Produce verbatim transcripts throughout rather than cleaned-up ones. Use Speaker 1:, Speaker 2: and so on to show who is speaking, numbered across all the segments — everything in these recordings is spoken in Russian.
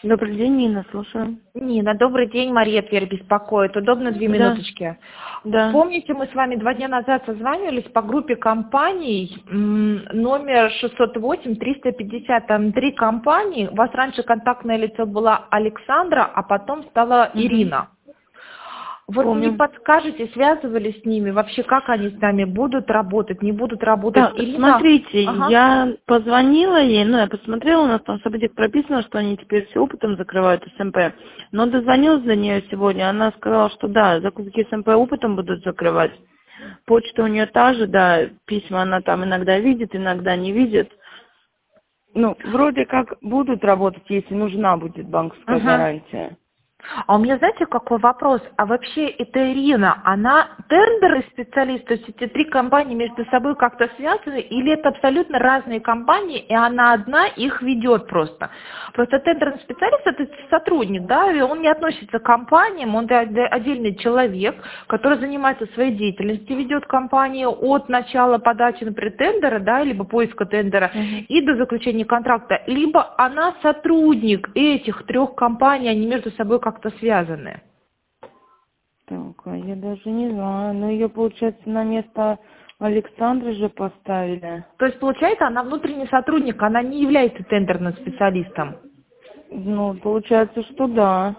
Speaker 1: Добрый день, Нина, слушаю.
Speaker 2: Нина, добрый день, Мария Тверь беспокоит. Удобно две
Speaker 1: Да.
Speaker 2: минуточки?
Speaker 1: Да.
Speaker 2: Помните, мы с вами два дня назад созванивались по группе компаний м, номер шестьсот восемь триста пятьдесят, там три компании. У вас раньше контактное лицо была Александра, а потом стала
Speaker 1: Угу.
Speaker 2: Ирина. Вот
Speaker 1: Помню.
Speaker 2: не подскажете, связывались с ними, вообще как они с нами будут работать, не будут работать?
Speaker 1: Так,
Speaker 2: Ирина?
Speaker 1: смотрите,
Speaker 2: Ага.
Speaker 1: я позвонила ей, ну, я посмотрела, у нас там в событиях прописано, что они теперь с опытом закрывают СМП. Но дозвонилась до нее сегодня, она сказала, что да, закупки СМП опытом будут закрывать. Почта у нее та же, да, письма она там иногда видит, иногда не видит. Ну, вроде как будут работать, если нужна будет банковская
Speaker 2: Ага.
Speaker 1: гарантия.
Speaker 2: А у меня, знаете, какой вопрос? А вообще эта Ирина, она тендерный специалист, то есть эти три компании между собой как-то связаны, или это абсолютно разные компании, и она одна их ведет просто? Просто тендерный специалист – это сотрудник, да, и он не относится к компаниям, он отдельный человек, который занимается своей деятельностью, ведет компанию от начала подачи, например, тендера, да, либо поиска тендера,
Speaker 1: Мгм.
Speaker 2: и до заключения контракта, либо она сотрудник этих трех компаний, они между собой как-то связаны.
Speaker 1: Так, а я даже не знаю. Ну, ее, получается, на место Александры же поставили.
Speaker 2: То есть, получается, она внутренний сотрудник, она не является тендерным специалистом.
Speaker 1: Ну, получается, что да.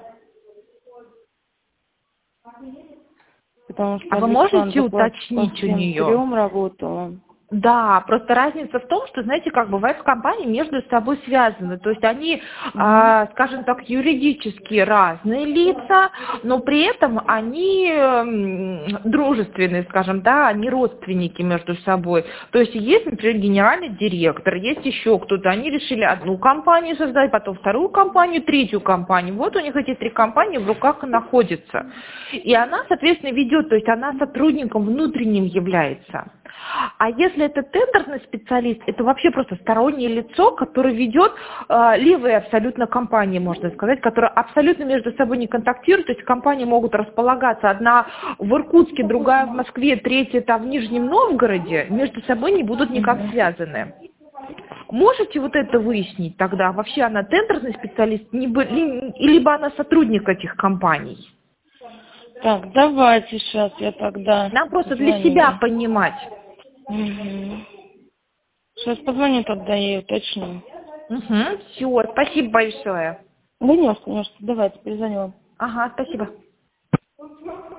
Speaker 1: Потому что
Speaker 2: А вы можете
Speaker 1: Александра по, по
Speaker 2: уточнить у
Speaker 1: всем
Speaker 2: нее?
Speaker 1: трем работала.
Speaker 2: Да, просто разница в том, что, знаете, как бывает, компании между собой связаны. То есть они,
Speaker 1: Угу.
Speaker 2: а, скажем так, юридически разные лица, но при этом они м, дружественные, скажем, да, они родственники между собой. То есть есть, например, генеральный директор, есть еще кто-то. Они решили одну компанию создать, потом вторую компанию, третью компанию. Вот у них эти три компании в руках и находятся. И она, соответственно, ведет, то есть она сотрудником внутренним является. А если это тендерный специалист, это вообще просто стороннее лицо, которое ведет э, левые абсолютно компании, можно сказать, которые абсолютно между собой не контактируют. То есть компании могут располагаться одна в Иркутске, другая в Москве, третья там в Нижнем Новгороде, между собой не будут никак связаны. Можете вот это выяснить тогда? Вообще она тендерный специалист, либо, либо она сотрудник этих компаний?
Speaker 1: Так, давайте сейчас я тогда
Speaker 2: Нам просто для
Speaker 1: звоню
Speaker 2: себя
Speaker 1: ей.
Speaker 2: понимать.
Speaker 1: Угу. Сейчас позвоню тогда ей, уточню.
Speaker 2: Угу, все, спасибо большое.
Speaker 1: Да не, конечно, давайте, перезвоню вам.
Speaker 2: Ага, спасибо.